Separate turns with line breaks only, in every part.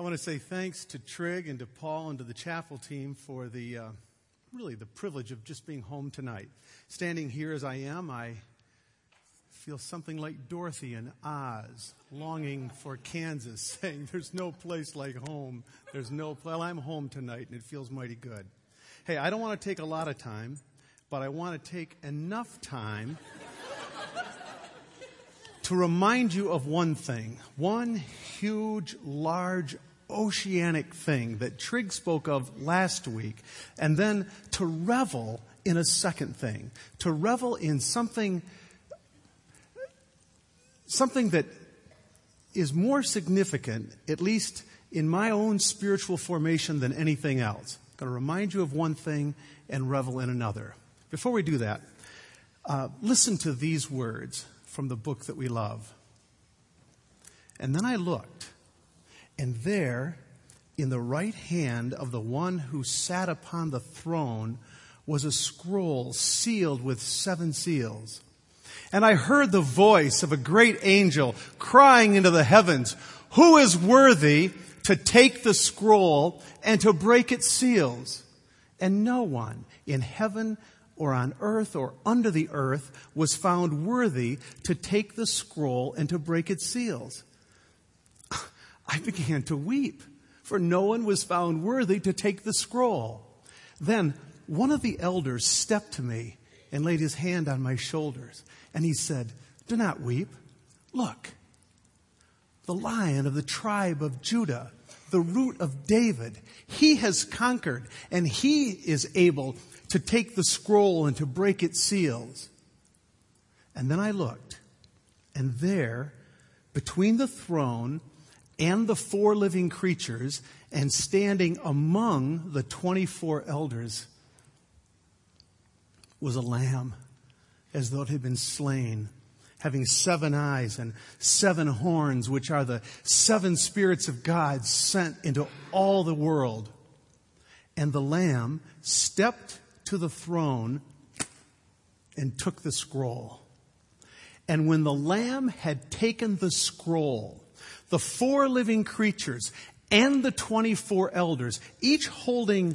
I want to say thanks to Trig and to Paul and to the chapel team for the privilege of just being home tonight. Standing here as I am, I feel something like Dorothy in Oz, longing for Kansas, saying, "There's no place like home. Well, I'm home tonight, and it feels mighty good." Hey, I don't want to take a lot of time, but I want to take enough time to remind you of one thing, one huge, large, oceanic thing that Trig spoke of last week, and then to revel in a second thing, to revel in something that is more significant, at least in my own spiritual formation, than anything else. I'm going to remind you of one thing and revel in another. Before we do that, listen to these words from the book that we love. "And then I looked, and there, in the right hand of the one who sat upon the throne, was a scroll sealed with 7 seals. And I heard the voice of a great angel crying into the heavens, 'Who is worthy to take the scroll and to break its seals?' And no one in heaven or on earth or under the earth was found worthy to take the scroll and to break its seals." I began to weep, for no one was found worthy to take the scroll. Then one of the elders stepped to me and laid his hand on my shoulders, and he said, "Do not weep. Look, the Lion of the tribe of Judah, the Root of David, he has conquered, and he is able to take the scroll and to break its seals." And then I looked, and there, between the throne and the 4 living creatures, and standing among the 24 elders, was a lamb, as though it had been slain, having 7 eyes and 7 horns, which are the 7 spirits of God sent into all the world. And the Lamb stepped to the throne and took the scroll. And when the Lamb had taken the scroll, the 4 living creatures and the 24 elders, each holding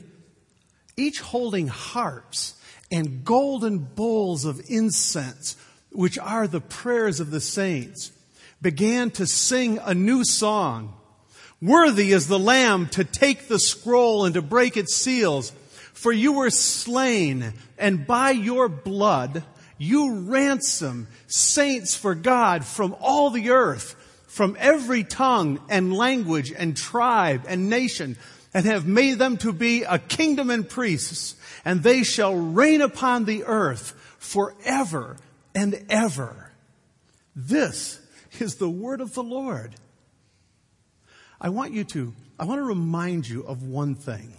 harps and golden bowls of incense, which are the prayers of the saints, began to sing a new song. "Worthy is the Lamb to take the scroll and to break its seals. For you were slain, and by your blood you ransom saints for God from all the earth, from every tongue and language and tribe and nation, and have made them to be a kingdom and priests, and they shall reign upon the earth forever and ever." This is the word of the Lord. I want to remind you of one thing.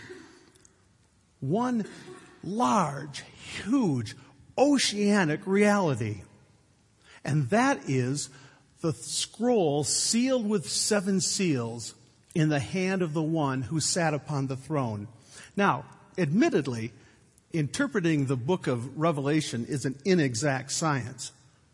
One large, huge, oceanic reality. And that is the scroll sealed with 7 seals in the hand of the one who sat upon the throne. Now, admittedly, interpreting the book of Revelation is an inexact science.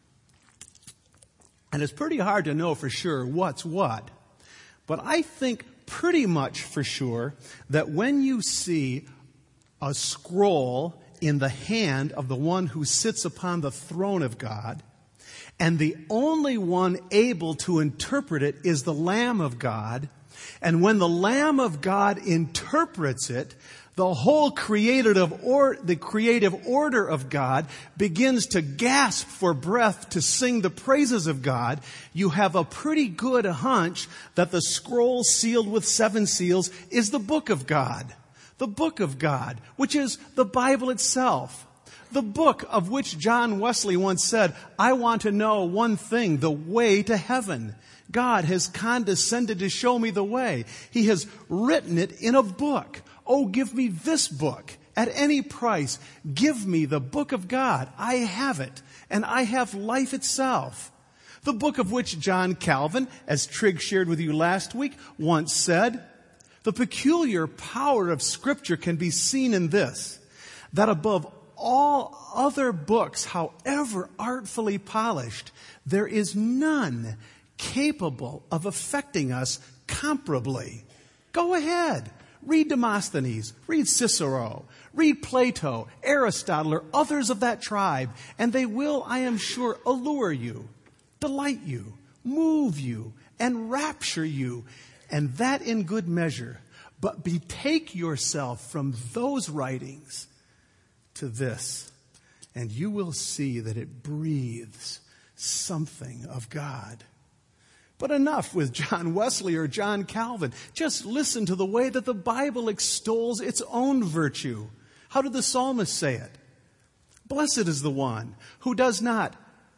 And it's pretty hard to know for sure what's what. But I think pretty much for sure that when you see a scroll in the hand of the one who sits upon the throne of God, and the only one able to interpret it is the Lamb of God, and when the Lamb of God interprets it, the whole creative order of God begins to gasp for breath to sing the praises of God, you have a pretty good hunch that the scroll sealed with 7 seals is the book of God. The book of God, which is the Bible itself. The book of which John Wesley once said, "I want to know one thing, the way to heaven. God has condescended to show me the way. He has written it in a book. Oh, give me this book at any price. Give me the book of God. I have it, and I have life itself." The book of which John Calvin, as Trig shared with you last week, once said, "The peculiar power of Scripture can be seen in this, that above all other books, however artfully polished, there is none capable of affecting us comparably. Go ahead. Read Demosthenes, read Cicero, read Plato, Aristotle, or others of that tribe, and they will, I am sure, allure you, delight you, move you, and rapture you, and that in good measure. But betake yourself from those writings to this, and you will see that it breathes something of God. But enough with John Wesley or John Calvin. Just listen to the way that the Bible extols its own virtue. How did the psalmist say it? Blessed is the one who does not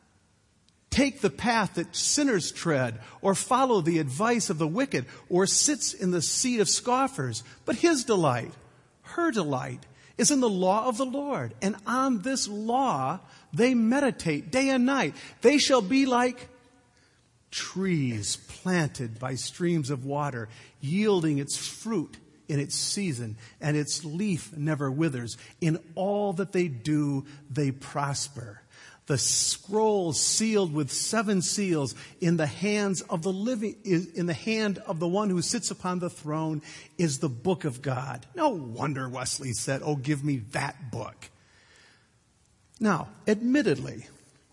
take the path that sinners tread, or follow the advice of the wicked, or sits in the seat of scoffers. But his delight, her delight, is in the law of the Lord. And on this law they meditate day and night. They shall be like trees planted by streams of water, yielding its fruit in its season, and its leaf never withers. In all that they do, they prosper. The scroll sealed with 7 seals in the hands of the living, in the hand of the one who sits upon the throne, is the book of God. No wonder Wesley said, "Oh, give me that book." Now, admittedly,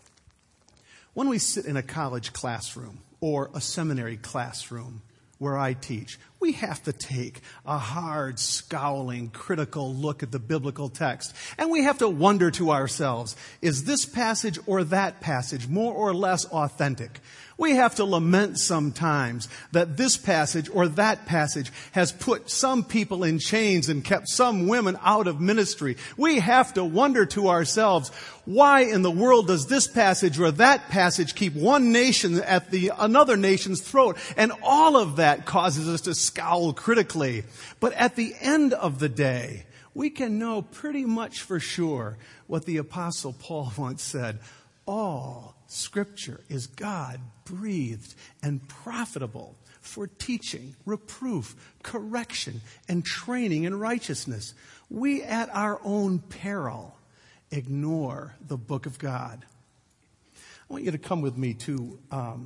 when we sit in a college classroom or a seminary classroom where I teach, we have to take a hard, scowling, critical look at the biblical text. And we have to wonder to ourselves, is this passage or that passage more or less authentic? We have to lament sometimes that this passage or that passage has put some people in chains and kept some women out of ministry. We have to wonder to ourselves, why in the world does this passage or that passage keep one nation at another nation's throat? And all of that causes us to scowl critically. But at the end of the day, we can know pretty much for sure what the Apostle Paul once said: all Scripture is God-breathed and profitable for teaching, reproof, correction, and training in righteousness. We, at our own peril, ignore the book of God. I want you to come with me to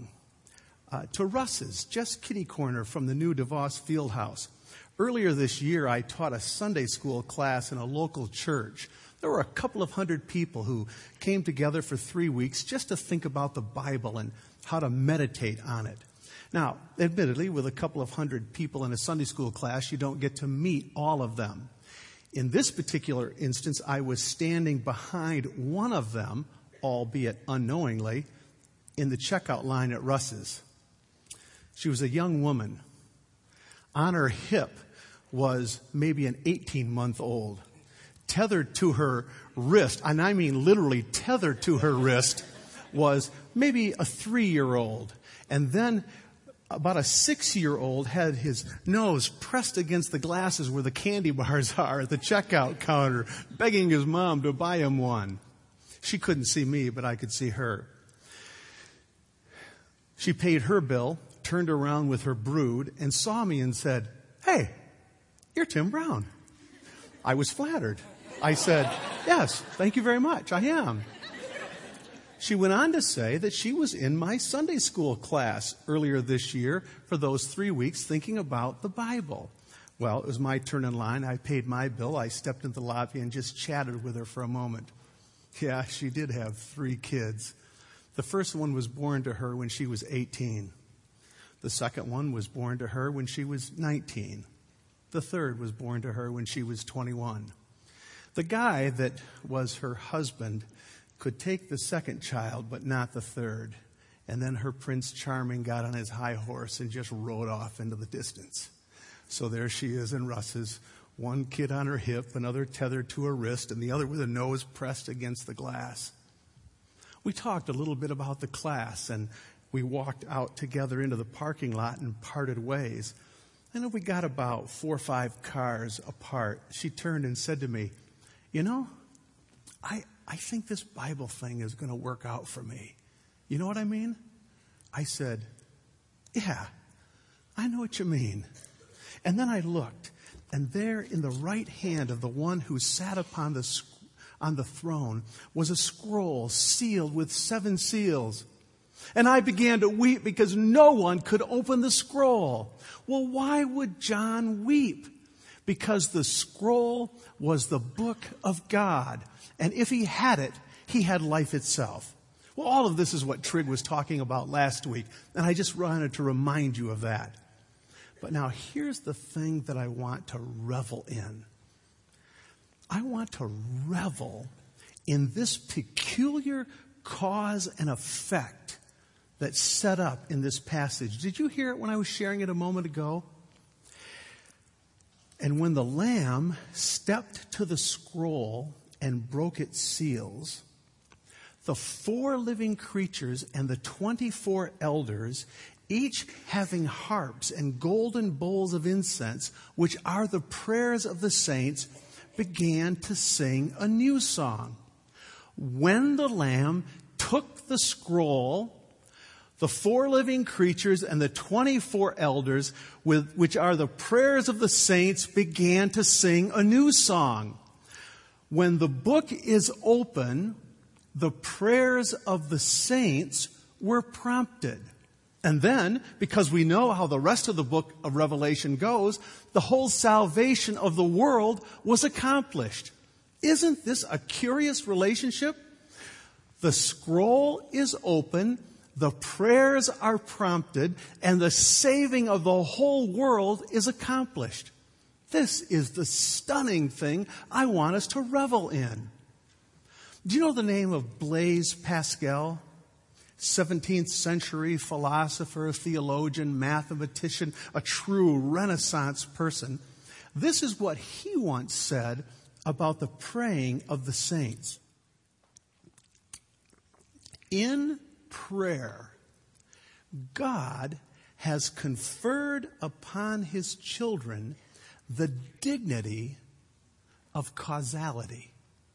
Russ's, just kitty corner from the new DeVos Fieldhouse. Earlier this year, I taught a Sunday school class in a local church. There were a couple of hundred people who came together for 3 weeks just to think about the Bible and how to meditate on it. Now, admittedly, with a couple of hundred people in a Sunday school class, you don't get to meet all of them. In this particular instance, I was standing behind one of them, albeit unknowingly, in the checkout line at Russ's. She was a young woman. On her hip was maybe an 18-month-old. Tethered to her wrist, and I mean literally tethered to her wrist, was maybe a 3-year-old. And then about a 6-year-old had his nose pressed against the glasses where the candy bars are at the checkout counter, begging his mom to buy him one. She couldn't see me, but I could see her. She paid her bill, turned around with her brood, and saw me and said, "Hey, you're Tim Brown." I was flattered. I said, "Yes, thank you very much, I am." She went on to say that she was in my Sunday school class earlier this year for those 3 weeks thinking about the Bible. Well, it was my turn in line. I paid my bill. I stepped into the lobby and just chatted with her for a moment. Yeah, she did have 3 kids. The first one was born to her when she was 18. The second one was born to her when she was 19. The third was born to her when she was 21. The guy that was her husband could take the second child, but not the third. And then her Prince Charming got on his high horse and just rode off into the distance. So there she is in Russ's, one kid on her hip, another tethered to her wrist, and the other with a nose pressed against the glass. We talked a little bit about the class, and we walked out together into the parking lot and parted ways. And we got about 4 or 5 cars apart. She turned and said to me, "You know, I think this Bible thing is going to work out for me. You know what I mean?" I said, "Yeah, I know what you mean." And then I looked, and there in the right hand of the one who sat upon on the throne was a scroll sealed with 7 seals. And I began to weep because no one could open the scroll. Well, why would John weep? Because the scroll was the book of God. And if he had it, he had life itself. Well, all of this is what Trig was talking about last week. And I just wanted to remind you of that. But now here's the thing that I want to revel in. I want to revel in this peculiar cause and effect that's set up in this passage. Did you hear it when I was sharing it a moment ago? And when the Lamb stepped to the scroll and broke its seals, the 4 living creatures and the 24 elders, each having harps and golden bowls of incense, which are the prayers of the saints, began to sing a new song. When the Lamb took the scroll, the 4 living creatures and the 24 elders, which are the prayers of the saints, began to sing a new song. When the book is open, the prayers of the saints were prompted. And then, because we know how the rest of the book of Revelation goes, the whole salvation of the world was accomplished. Isn't this a curious relationship? The scroll is open, the prayers are prompted, and the saving of the whole world is accomplished. This is the stunning thing I want us to revel in. Do you know the name of Blaise Pascal? 17th century philosopher, theologian, mathematician, a true Renaissance person. This is what he once said about the praying of the saints. In prayer, God has conferred upon his children the dignity of causality.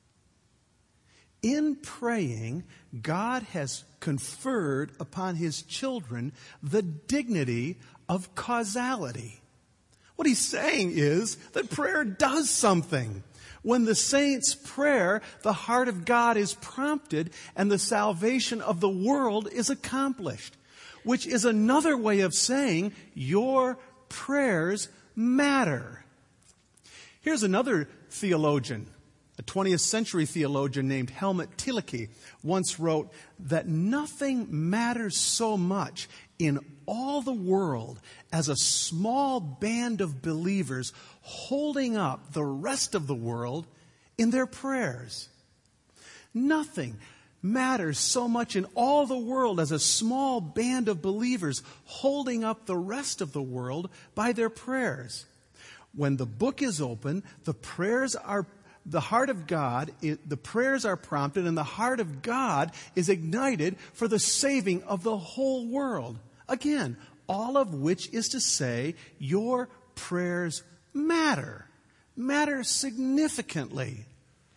In praying, God has conferred upon his children the dignity of causality. What he's saying is that prayer does something. When the saints' prayer, the heart of God is prompted and the salvation of the world is accomplished, which is another way of saying your prayers matter. Here's another theologian. A 20th century theologian named Helmut Thielicke once wrote that nothing matters so much in all the world as a small band of believers holding up the rest of the world in their prayers. Nothing matters so much in all the world as a small band of believers holding up the rest of the world by their prayers. When the book is open, the heart of God, the prayers are prompted, and the heart of God is ignited for the saving of the whole world. Again, all of which is to say, your prayers matter significantly.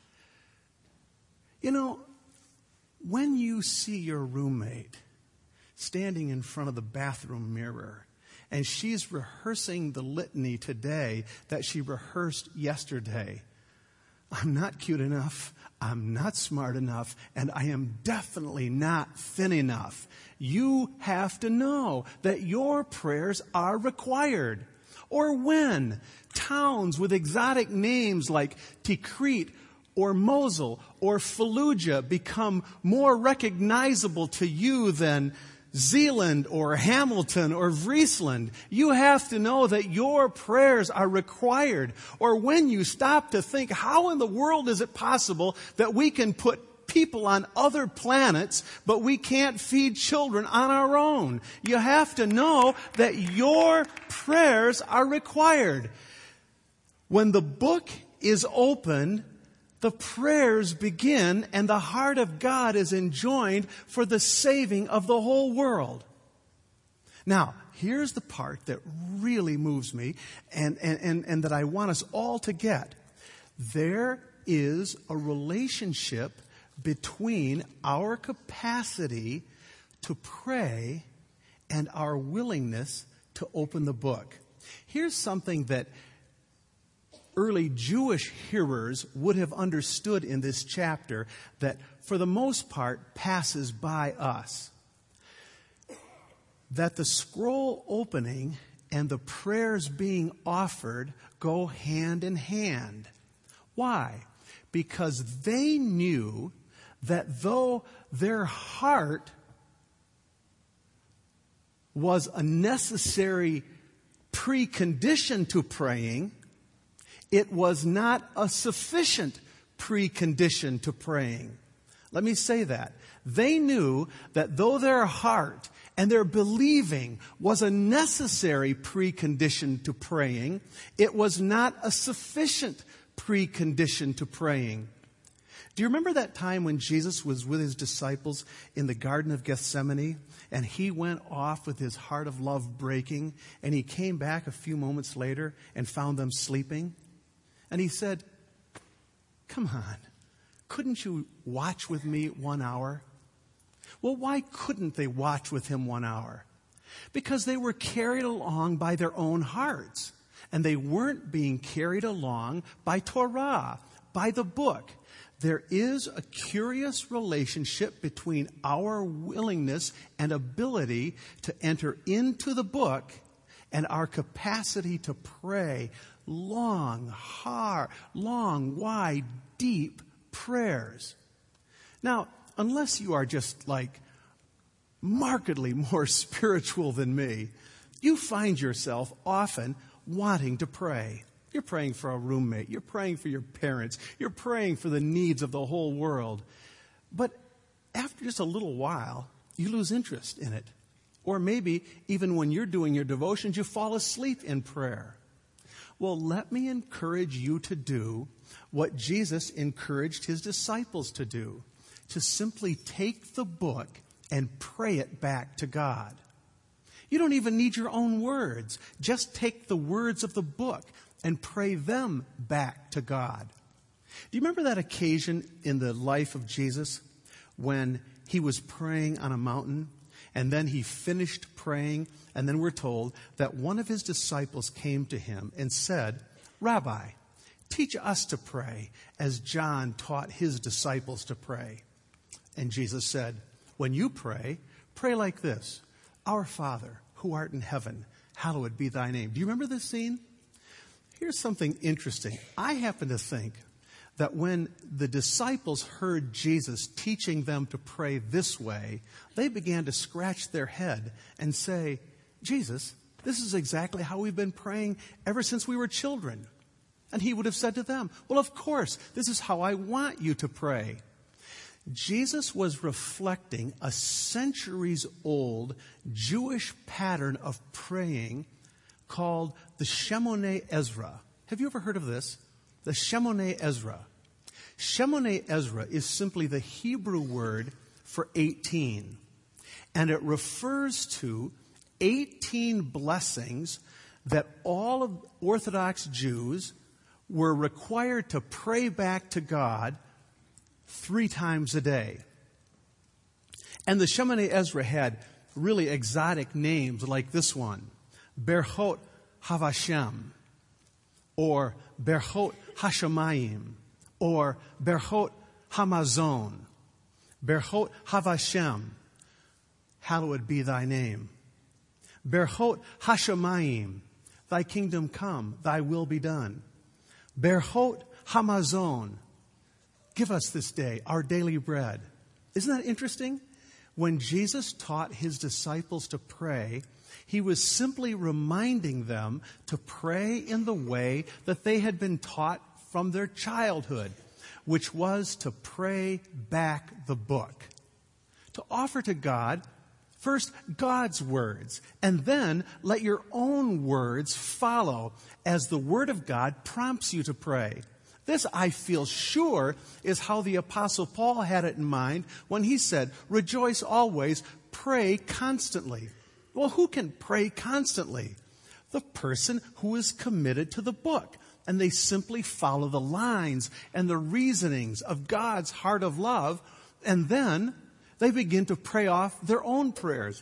You know, when you see your roommate standing in front of the bathroom mirror, and she's rehearsing the litany today that she rehearsed yesterday, I'm not cute enough, I'm not smart enough, and I am definitely not thin enough. You have to know that your prayers are required. Or when towns with exotic names like Tikrit or Mosul or Fallujah become more recognizable to you than Zeeland or Hamilton or Friesland, you have to know that your prayers are required. Or when you stop to think, how in the world is it possible that we can put people on other planets, but we can't feed children on our own? You have to know that your prayers are required. When the book is open, the prayers begin, and the heart of God is enjoined for the saving of the whole world. Now, here's the part that really moves me and that I want us all to get. There is a relationship between our capacity to pray and our willingness to open the book. Here's something that early Jewish hearers would have understood in this chapter that, for the most part, passes by us. that the scroll opening and the prayers being offered go hand in hand. Why? Because they knew that though their heart was a necessary precondition to praying, it was not a sufficient precondition to praying. Let me say that. They knew that though their heart and their believing was a necessary precondition to praying, it was not a sufficient precondition to praying. Do you remember that time when Jesus was with his disciples in the Garden of Gethsemane, and he went off with his heart of love breaking, and he came back a few moments later and found them sleeping? And he said, "Come on, couldn't you watch with me 1 hour?" Well, why couldn't they watch with him 1 hour? Because they were carried along by their own hearts, and they weren't being carried along by Torah, by the book. There is a curious relationship between our willingness and ability to enter into the book and our capacity to pray long, hard, long, wide, deep prayers. Now, unless you are just like markedly more spiritual than me, you find yourself often wanting to pray. You're praying for a roommate. You're praying for your parents. You're praying for the needs of the whole world. But after just a little while, you lose interest in it. Or maybe even when you're doing your devotions, you fall asleep in prayer. Well, let me encourage you to do what Jesus encouraged his disciples to do, to simply take the book and pray it back to God. You don't even need your own words. Just take the words of the book and pray them back to God. Do you remember that occasion in the life of Jesus when he was praying on a mountain and then he finished praying, and then we're told that one of his disciples came to him and said, "Rabbi, teach us to pray as John taught his disciples to pray." And Jesus said, "When you pray, pray like this: Our Father, who art in heaven, hallowed be thy name." Do you remember this scene? Here's something interesting. I happen to think that when the disciples heard Jesus teaching them to pray this way, they began to scratch their head and say, "Jesus, this is exactly how we've been praying ever since we were children." And he would have said to them, "Well, of course, this is how I want you to pray." Jesus was reflecting a centuries-old Jewish pattern of praying called the Shemoneh Ezra. Have you ever heard of this? The Shemoneh Ezra. Shemoneh Ezra is simply the Hebrew word for 18. And it refers to 18 blessings that all of Orthodox Jews were required to pray back to God 3 times a day. And the Shemoneh Ezra had really exotic names like this one: Berchot Havashem, or Berchot Hashemayim, or Berchot Hamazon, Berchot Havashem, hallowed be thy name. Berchot Hashemayim, thy kingdom come, thy will be done. Berchot Hamazon, give us this day our daily bread. Isn't that interesting? When Jesus taught his disciples to pray, he was simply reminding them to pray in the way that they had been taught from their childhood, which was to pray back the book. To offer to God, first, God's words, and then let your own words follow as the Word of God prompts you to pray. This, I feel sure, is how the Apostle Paul had it in mind when he said, "Rejoice always, pray constantly." Well, who can pray constantly? The person who is committed to the book, and they simply follow the lines and the reasonings of God's heart of love, and then they begin to pray off their own prayers.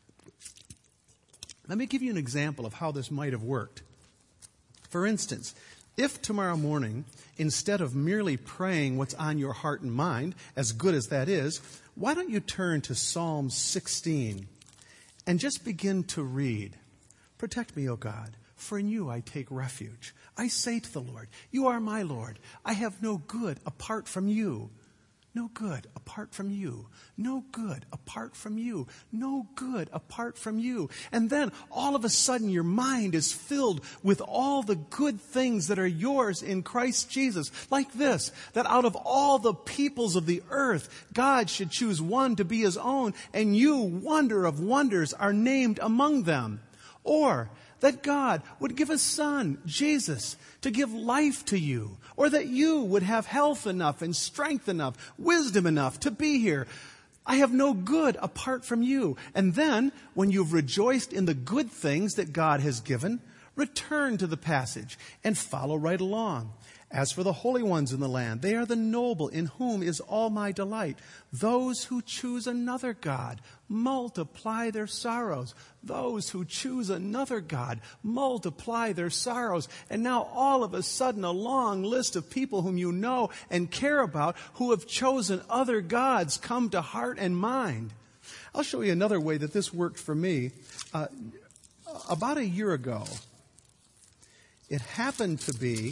Let me give you an example of how this might have worked. For instance, if tomorrow morning, instead of merely praying what's on your heart and mind, as good as that is, why don't you turn to Psalm 16? and just begin to read. Protect me, O God, for in you I take refuge. I say to the Lord, you are my Lord. I have no good apart from you. No good apart from you. No good apart from you. No good apart from you. And then all of a sudden your mind is filled with all the good things that are yours in Christ Jesus. Like this, that out of all the peoples of the earth, God should choose one to be his own, and you, wonder of wonders, are named among them. Or that God would give a son, Jesus, to give life to you. Or that you would have health enough and strength enough, wisdom enough to be here. I have no good apart from you. And then, when you've rejoiced in the good things that God has given, return to the passage and follow right along. As for the holy ones in the land, they are the noble in whom is all my delight. Those who choose another God multiply their sorrows. Those who choose another God multiply their sorrows. And now all of a sudden a long list of people whom you know and care about who have chosen other gods come to heart and mind. I'll show you another way that this worked for me. About a year ago, it happened to be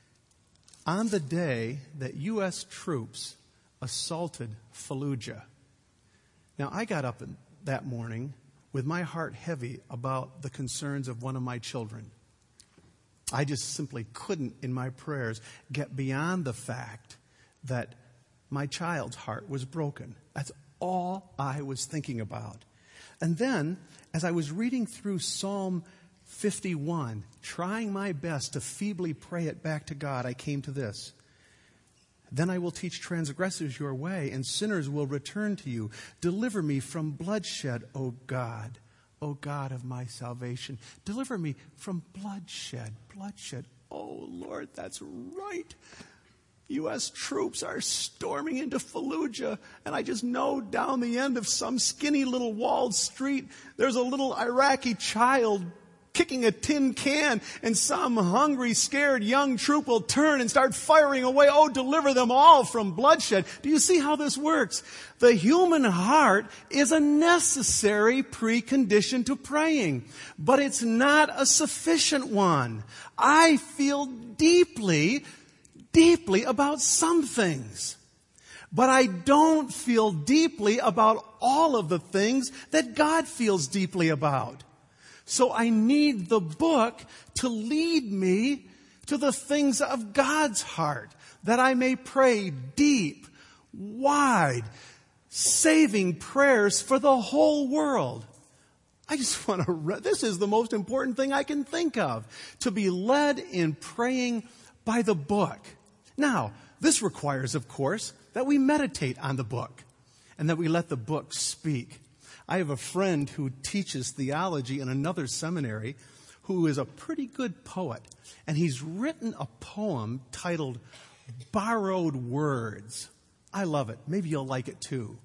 on the day that U.S. troops assaulted Fallujah. Now, I got up that morning with my heart heavy about the concerns of one of my children. I just simply couldn't, in my prayers, get beyond the fact that my child's heart was broken. That's all I was thinking about. And then, as I was reading through Psalm 51, trying my best to feebly pray it back to God, I came to this. Then I will teach transgressors your way, and sinners will return to you. Deliver me from bloodshed, O God of my salvation. Deliver me from bloodshed. Oh, Lord, that's right. U.S. troops are storming into Fallujah, and I just know down the end of some skinny little walled street, there's a little Iraqi child kicking a tin can, and some hungry, scared young troop will turn and start firing away. Oh, deliver them all from bloodshed. Do you see how this works? The human heart is a necessary precondition to praying, but it's not a sufficient one. I feel deeply about some things, but I don't feel deeply about all of the things that God feels deeply about. So I need the book to lead me to the things of God's heart, that I may pray deep, wide, saving prayers for the whole world. I just want to, this is the most important thing I can think of, to be led in praying by the book. Now, this requires, of course, that we meditate on the book and that we let the book speak. I have a friend who teaches theology in another seminary who is a pretty good poet. And he's written a poem titled Borrowed Words. I love it. Maybe you'll like it too.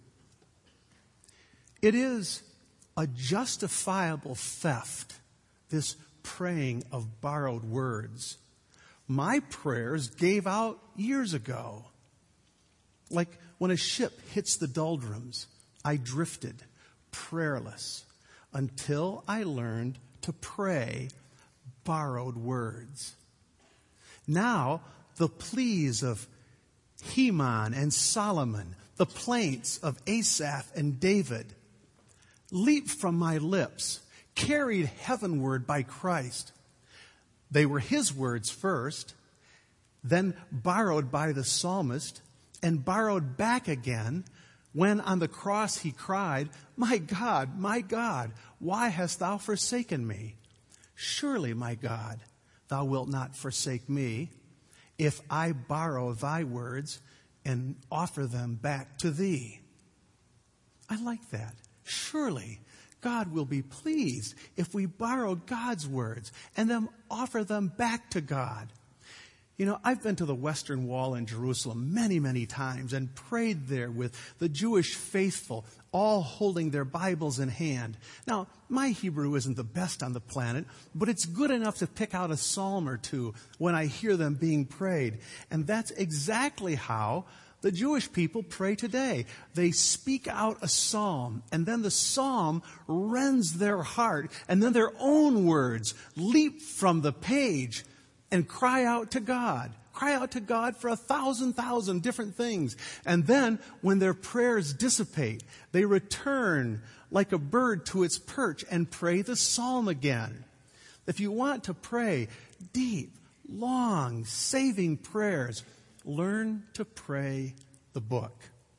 It is a justifiable theft, this praying of borrowed words. My prayers gave out years ago. Like when a ship hits the doldrums, I drifted prayerless until I learned to pray borrowed words. Now, the pleas of Heman and Solomon, the plaints of Asaph and David, leaped from my lips, carried heavenward by Christ. They were his words first, then borrowed by the psalmist, and borrowed back again when on the cross he cried, my God, why hast thou forsaken me? Surely, my God, thou wilt not forsake me if I borrow thy words and offer them back to thee. I like that. Surely, God will be pleased if we borrow God's words and then offer them back to God. You know, I've been to the Western Wall in Jerusalem many, many times and prayed there with the Jewish faithful, all holding their Bibles in hand. Now, my Hebrew isn't the best on the planet, but it's good enough to pick out a psalm or two when I hear them being prayed. And that's exactly how the Jewish people pray today. They speak out a psalm, and then the psalm rends their heart, and then their own words leap from the page and cry out to God. Cry out to God for 1,000 different things. And then, when their prayers dissipate, they return like a bird to its perch and pray the psalm again. If you want to pray deep, long, saving prayers, learn to pray the book.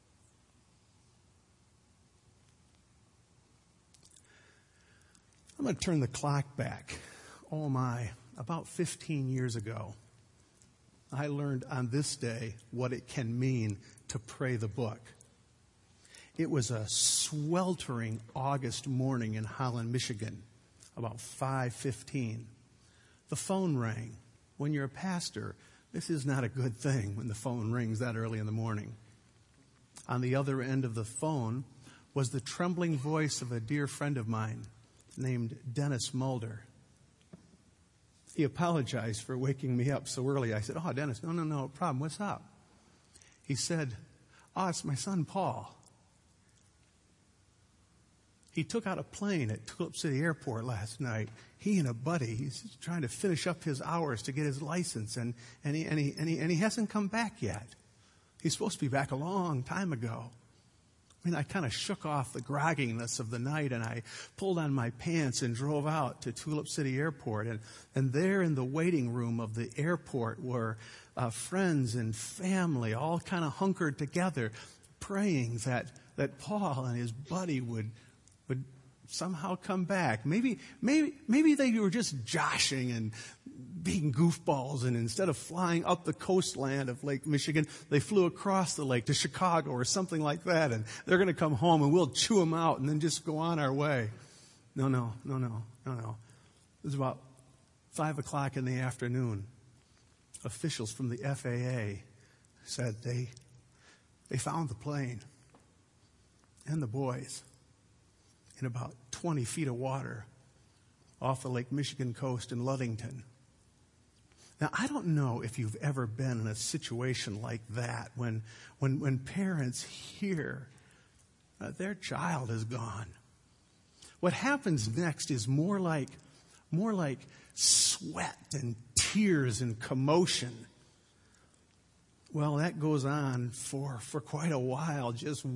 I'm going to turn the clock back. Oh my, about 15 years ago, I learned on this day what it can mean to pray the book. It was a sweltering August morning in Holland, Michigan, about 5:15. The phone rang. When you're a pastor, this is not a good thing when the phone rings that early in the morning. On the other end of the phone was the trembling voice of a dear friend of mine named Dennis Mulder. He apologized for waking me up so early. I said, "Oh, Dennis, no problem. What's up?" He said, "Oh, it's my son, Paul. He took out a plane at Tulip City Airport last night. He and a buddy, he's trying to finish up his hours to get his license, and he hasn't come back yet. He's supposed to be back a long time ago." I mean, I kind of shook off the grogginess of the night, and I pulled on my pants and drove out to Tulip City Airport. And there in the waiting room of the airport were friends and family, all kind of hunkered together, praying that Paul and his buddy would somehow come back. Maybe they were just joshing and being goofballs, and instead of flying up the coastland of Lake Michigan, they flew across the lake to Chicago or something like that, and they're going to come home and we'll chew them out and then just go on our way. No. It was about 5 o'clock in the afternoon. Officials from the FAA said they found the plane and the boys in about 20 feet of water off the Lake Michigan coast in Ludington. Now, I don't know if you've ever been in a situation like that when parents hear their child is gone. What happens next is more like sweat and tears and commotion. Well, that goes on for quite a while, just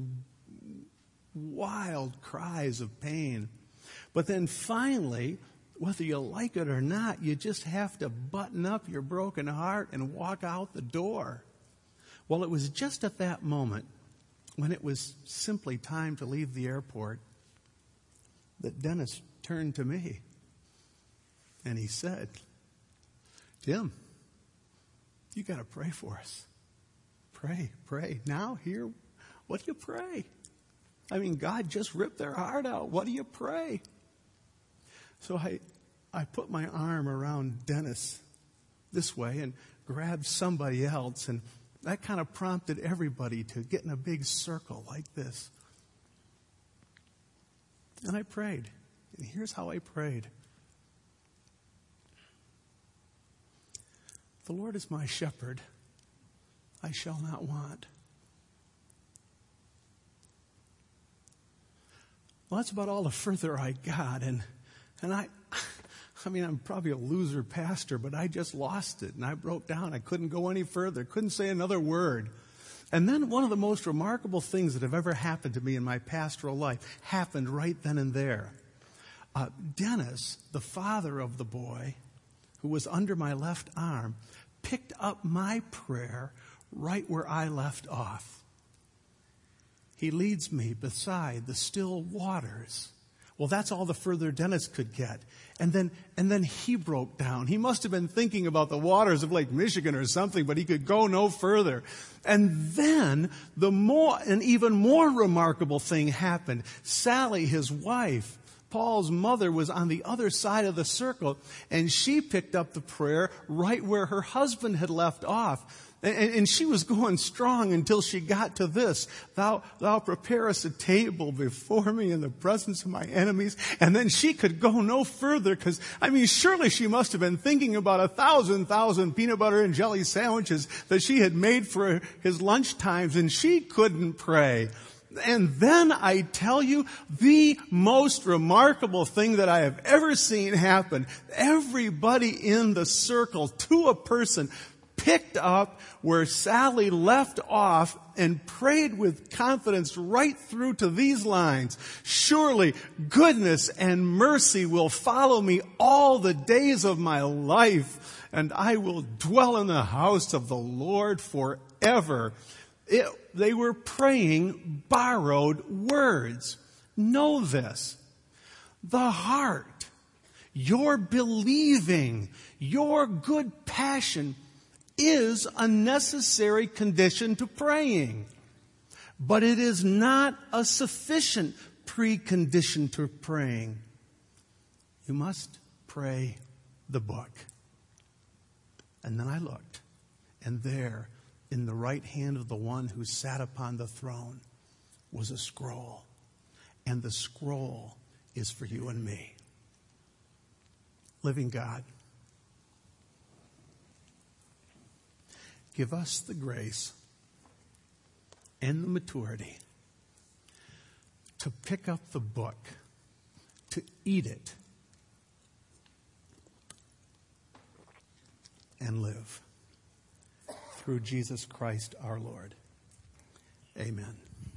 wild cries of pain. But then finally, whether you like it or not, you just have to button up your broken heart and walk out the door. Well, it was just at that moment, when it was simply time to leave the airport, that Dennis turned to me and he said, "Tim, you got to pray for us. Pray. Now, here, what do you pray? I mean, God just ripped their heart out. What do you pray?" So I put my arm around Dennis this way and grabbed somebody else, and that kind of prompted everybody to get in a big circle like this. And I prayed. And here's how I prayed. "The Lord is my shepherd. I shall not want." Well, that's about all the further I got. And I mean, I'm probably a loser pastor, but I just lost it. And I broke down. I couldn't go any further. Couldn't say another word. And then one of the most remarkable things that have ever happened to me in my pastoral life happened right then and there. Dennis, the father of the boy, who was under my left arm, picked up my prayer right where I left off. He leads me beside the still waters. Well, that's all the further Dennis could get. And then he broke down. He must have been thinking about the waters of Lake Michigan or something, but he could go no further. And then an even more remarkable thing happened. Sally, his wife, Paul's mother was on the other side of the circle, and she picked up the prayer right where her husband had left off. And she was going strong until she got to this. Thou preparest a table before me in the presence of my enemies. And then she could go no further because, surely she must have been thinking about 1,000 peanut butter and jelly sandwiches that she had made for his lunch times, and she couldn't pray. And then I tell you, the most remarkable thing that I have ever seen happen, everybody in the circle, to a person, picked up where Sally left off and prayed with confidence right through to these lines. Surely goodness and mercy will follow me all the days of my life, and I will dwell in the house of the Lord forever. They were praying borrowed words. Know this. The heart, your believing, your good passion is a necessary condition to praying. But it is not a sufficient precondition to praying. You must pray the book. And then I looked, and there, in the right hand of the one who sat upon the throne, was a scroll. And the scroll is for you and me. Living God, give us the grace and the maturity to pick up the book, to eat it, and live. Through Jesus Christ our Lord. Amen.